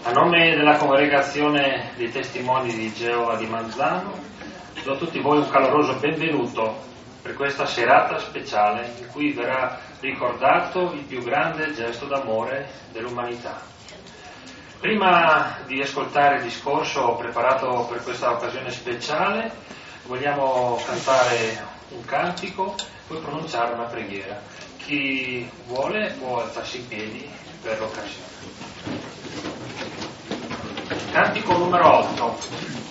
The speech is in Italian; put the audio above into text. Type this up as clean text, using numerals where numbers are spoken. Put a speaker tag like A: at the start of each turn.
A: A nome della congregazione dei testimoni di Geova di Manzano, do a tutti voi un caloroso benvenuto per questa serata speciale in cui verrà ricordato il più grande gesto d'amore dell'umanità. Prima di ascoltare il discorso preparato per questa occasione speciale, vogliamo cantare un cantico, poi pronunciare una preghiera. Chi vuole può alzarsi in piedi per l'occasione. Cantico numero 8.